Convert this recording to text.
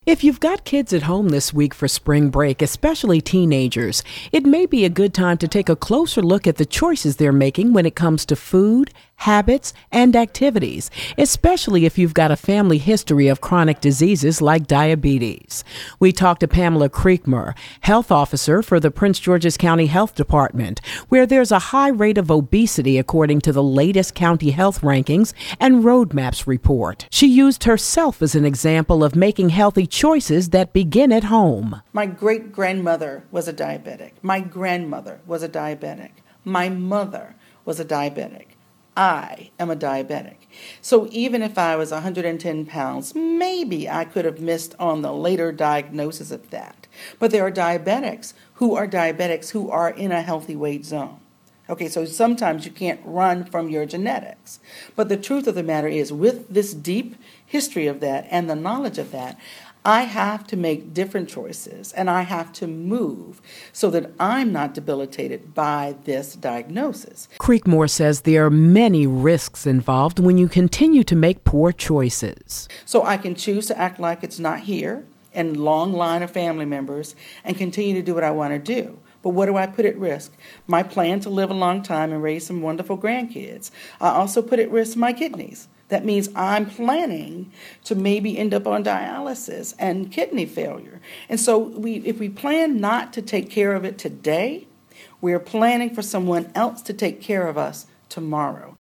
If you've got kids at home this week for spring break, especially teenagers, it may be a good time to take a closer look at the choices they're making when it comes to food, habits, and activities, especially if you've got a family history of chronic diseases like diabetes. We talked to Pamela Creekmur, health officer for the Prince George's County Health Department, where there's a high rate of obesity according to the latest county health rankings and roadmaps report. She used herself as an example of making healthy choices that begin at home. My great-grandmother was a diabetic. My grandmother was a diabetic. My mother was a diabetic. I am a diabetic. So even if I was 110 pounds, maybe I could have missed on the later diagnosis of that. But there are diabetics who are in a healthy weight zone. Okay, so sometimes you can't run from your genetics. But the truth of the matter is, with this deep history of that and the knowledge of that, I have to make different choices, and I have to move so that I'm not debilitated by this diagnosis. Creekmur says there are many risks involved when you continue to make poor choices. So I can choose to act like it's not here and long line of family members and continue to do what I want to do. But what do I put at risk? My plan to live a long time and raise some wonderful grandkids. I also put at risk my kidneys. That means I'm planning to maybe end up on dialysis and kidney failure. And so if we plan not to take care of it today, we're planning for someone else to take care of us tomorrow.